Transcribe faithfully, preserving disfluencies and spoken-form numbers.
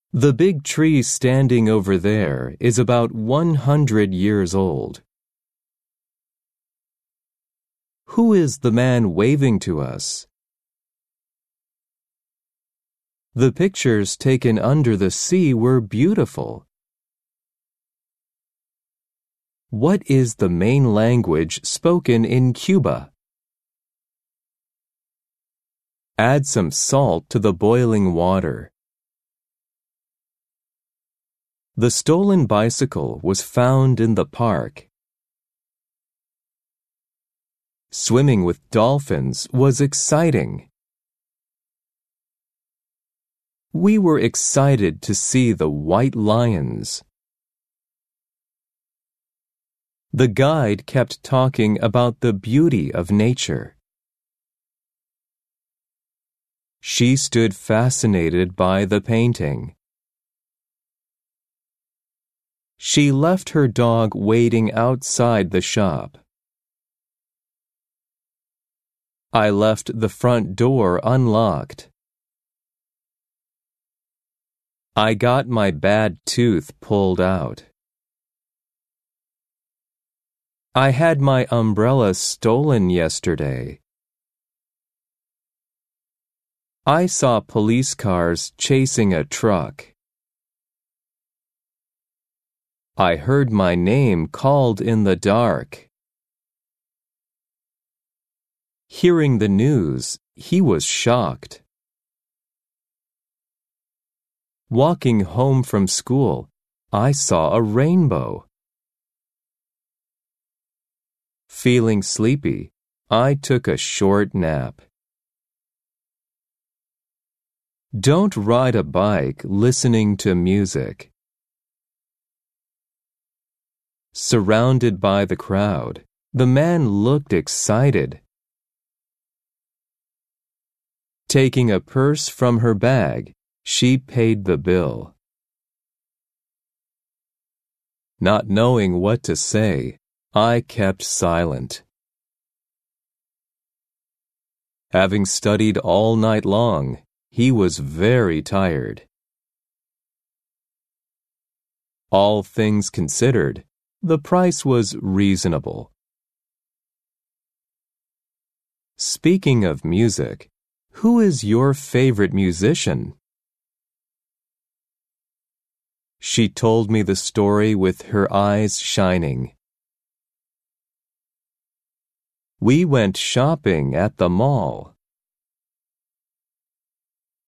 The big tree standing over there is about one hundred years old. Who is the man waving to us? The pictures taken under the sea were beautiful. What is the main language spoken in Cuba? Add some salt to the boiling water. The stolen bicycle was found in the park. Swimming with dolphins was exciting. We were excited to see the white lions. The guide kept talking about the beauty of nature. She stood fascinated by the painting. She left her dog waiting outside the shop. I left the front door unlocked. I got my bad tooth pulled out. I had my umbrella stolen yesterday. I saw police cars chasing a truck. I heard my name called in the dark. Hearing the news, he was shocked. Walking home from school, I saw a rainbow. Feeling sleepy, I took a short nap. Don't ride a bike listening to music. Surrounded by the crowd, the man looked excited. Taking a purse from her bag, she paid the bill. Not knowing what to say, I kept silent. Having studied all night long, he was very tired. All things considered, the price was reasonable. Speaking of music, who is your favorite musician? She told me the story with her eyes shining. We went shopping at the mall.